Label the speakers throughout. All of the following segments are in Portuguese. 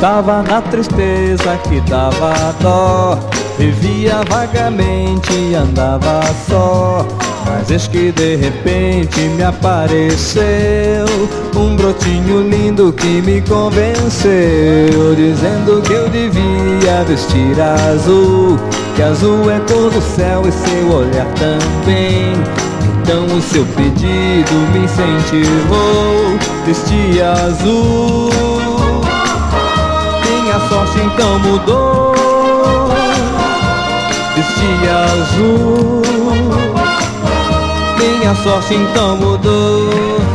Speaker 1: Tava na tristeza que dava dó, vivia vagamente e andava só. Mas eis que de repente me apareceu um brotinho lindo que me convenceu, dizendo que eu devia vestir azul, que azul é cor do céu e seu olhar também. Então o seu pedido me incentivou, vestir azul. Minha sorte então mudou, vestir azul. Minha sorte então mudou.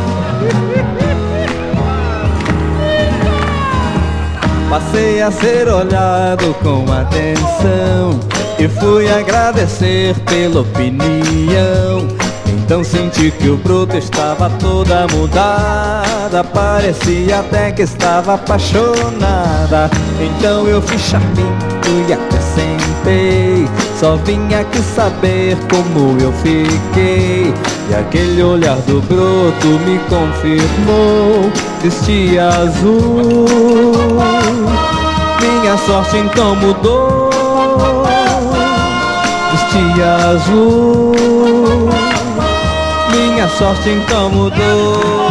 Speaker 1: Passei a ser olhado com atenção e fui agradecer pela opinião. Então senti que o broto estava toda mudada, parecia até que estava apaixonada. Então eu fui charminho e acrescentei, só vim aqui saber como eu fiquei. E aquele olhar do broto me confirmou, vesti azul. Minha sorte então mudou, vesti azul. Minha sorte então mudou.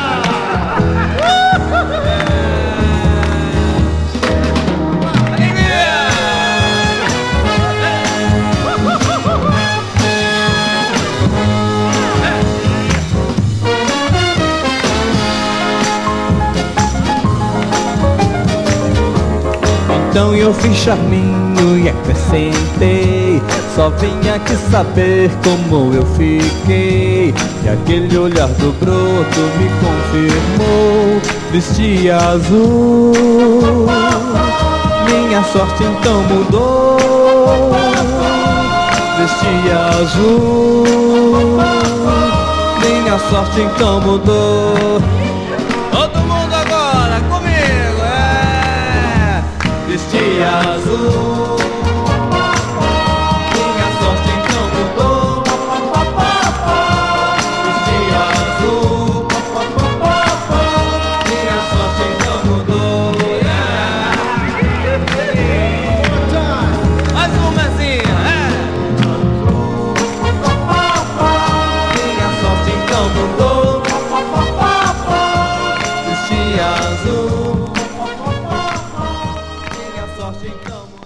Speaker 1: Então eu fiz charminho e acrescentei, só vim aqui saber como eu fiquei. E aquele olhar do broto me confirmou, vesti azul. Minha sorte então mudou, vesti azul. Minha sorte então mudou. Todo mundo agora comigo, vesti azul. Minha sorte então mudou, vesti azul. Minha sorte então mudou. Mais umazinha, Minha sorte então mudou, vesti azul. Minha sorte então mudou.